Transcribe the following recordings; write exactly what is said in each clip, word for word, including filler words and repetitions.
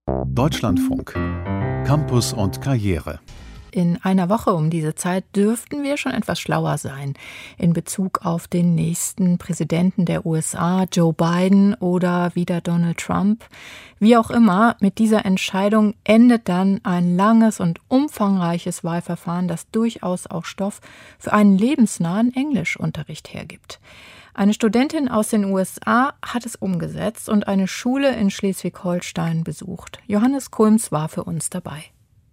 Deutschlandfunk. Campus und Karriere. In einer Woche um diese Zeit dürften wir schon etwas schlauer sein in Bezug auf den nächsten Präsidenten der U S A, Joe Biden oder wieder Donald Trump. Wie auch immer, mit dieser Entscheidung endet dann ein langes und umfangreiches Wahlverfahren, das durchaus auch Stoff für einen lebensnahen Englischunterricht hergibt. Eine Studentin aus den U S A hat es umgesetzt und eine Schule in Schleswig-Holstein besucht. Johannes Kulms war für uns dabei.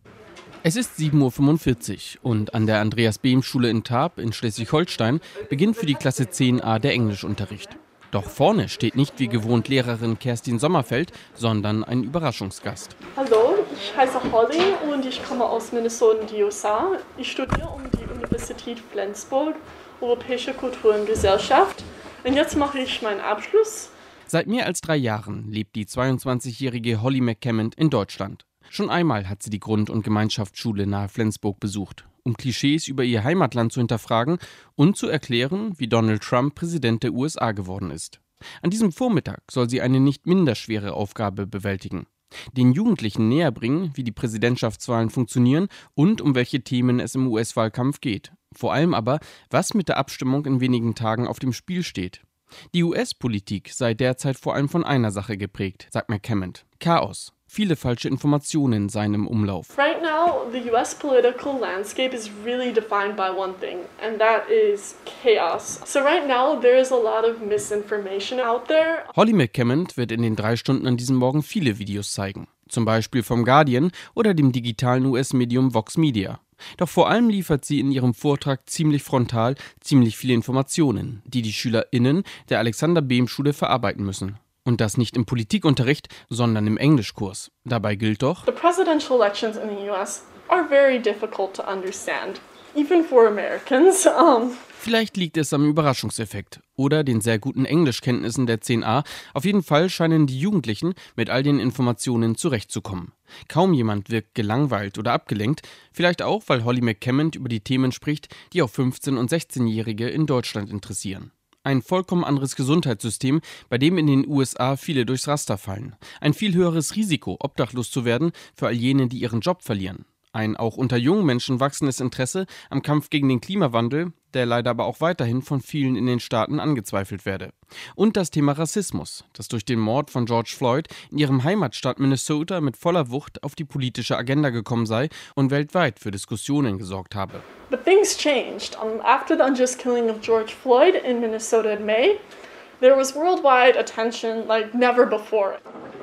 Es ist sieben Uhr fünfundvierzig und an der Andreas-Behm-Schule in Tarp in Schleswig-Holstein beginnt für die Klasse zehn a der Englischunterricht. Doch vorne steht nicht wie gewohnt Lehrerin Kerstin Sommerfeld, sondern ein Überraschungsgast. Hallo, ich heiße Holly und ich komme aus Minnesota in die U S A. Ich studiere um die Universität Flensburg, Europäische Kultur und Gesellschaft. Und jetzt mache ich meinen Abschluss. Seit mehr als drei Jahren lebt die zweiundzwanzigjährige Holly McCammond in Deutschland. Schon einmal hat sie die Grund- und Gemeinschaftsschule nahe Flensburg besucht, um Klischees über ihr Heimatland zu hinterfragen und zu erklären, wie Donald Trump Präsident der U S A geworden ist. An diesem Vormittag soll sie eine nicht minder schwere Aufgabe bewältigen: Den Jugendlichen näherbringen, wie die Präsidentschaftswahlen funktionieren und um welche Themen es im U S-Wahlkampf geht. Vor allem aber, was mit der Abstimmung in wenigen Tagen auf dem Spiel steht. Die U S-Politik sei derzeit vor allem von einer Sache geprägt, sagt McCammond: Chaos. Viele falsche Informationen seien im Umlauf. Right now, the U S political landscape is really defined by one thing, and that is chaos. So right now, there is a lot of misinformation out there. Holly McCammond wird in den drei Stunden an diesem Morgen viele Videos zeigen. Zum Beispiel vom Guardian oder dem digitalen U S-Medium Vox Media. Doch vor allem liefert sie in ihrem Vortrag ziemlich frontal ziemlich viele Informationen, die die SchülerInnen der Alexander-Behm-Schule verarbeiten müssen. Und das nicht im Politikunterricht, sondern im Englischkurs. Dabei gilt doch: The presidential elections in the U S are very difficult to understand, even for Americans. Um Vielleicht liegt es am Überraschungseffekt oder den sehr guten Englischkenntnissen der zehn a. Auf jeden Fall scheinen die Jugendlichen mit all den Informationen zurechtzukommen. Kaum jemand wirkt gelangweilt oder abgelenkt, vielleicht auch, weil Holly McCammond über die Themen spricht, die auch fünfzehn- und sechzehnjährige in Deutschland interessieren. Ein vollkommen anderes Gesundheitssystem, bei dem in den U S A viele durchs Raster fallen. Ein viel höheres Risiko, obdachlos zu werden, für all jene, die ihren Job verlieren. Ein auch unter jungen Menschen wachsendes Interesse am Kampf gegen den Klimawandel, der leider aber auch weiterhin von vielen in den Staaten angezweifelt werde. Und das Thema Rassismus, das durch den Mord von George Floyd in ihrem Heimatstaat Minnesota mit voller Wucht auf die politische Agenda gekommen sei und weltweit für Diskussionen gesorgt habe. But things changed. Um, after the unjust killing of George Floyd in Minnesota in May, there was worldwide attention like never before.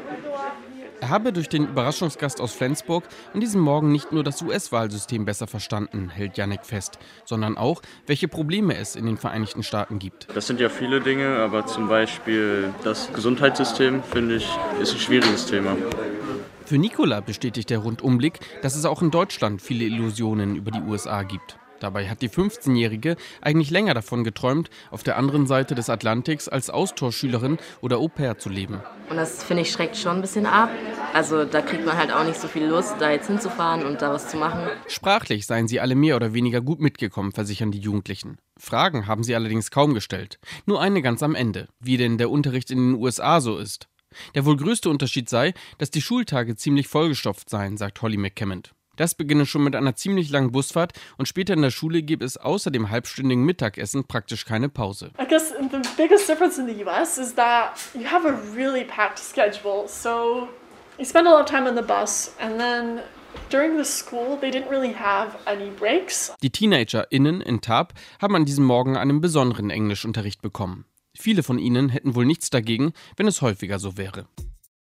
Er habe durch den Überraschungsgast aus Flensburg an diesem Morgen nicht nur das U S-Wahlsystem besser verstanden, hält Jannik fest, sondern auch, welche Probleme es in den Vereinigten Staaten gibt. Das sind ja viele Dinge, aber zum Beispiel das Gesundheitssystem, finde ich, ist ein schwieriges Thema. Für Nicola bestätigt der Rundumblick, dass es auch in Deutschland viele Illusionen über die U S A gibt. Dabei hat die fünfzehnjährige eigentlich länger davon geträumt, auf der anderen Seite des Atlantiks als Austauschschülerin oder Au-pair zu leben. Und das, finde ich, schreckt schon ein bisschen ab. Also da kriegt man halt auch nicht so viel Lust, da jetzt hinzufahren und da was zu machen. Sprachlich seien sie alle mehr oder weniger gut mitgekommen, versichern die Jugendlichen. Fragen haben sie allerdings kaum gestellt. Nur eine ganz am Ende, wie denn der Unterricht in den U S A so ist. Der wohl größte Unterschied sei, dass die Schultage ziemlich vollgestopft seien, sagt Holly McCammond. Das beginne schon mit einer ziemlich langen Busfahrt und später in der Schule gäbe es außer dem halbstündigen Mittagessen praktisch keine Pause. I guess the biggest difference in the U S is that you have a really packed schedule. So you spend a lot of time on the bus and then during the school they didn't really have any breaks. Die TeenagerInnen in Tarp haben an diesem Morgen einen besonderen Englischunterricht bekommen. Viele von ihnen hätten wohl nichts dagegen, wenn es häufiger so wäre.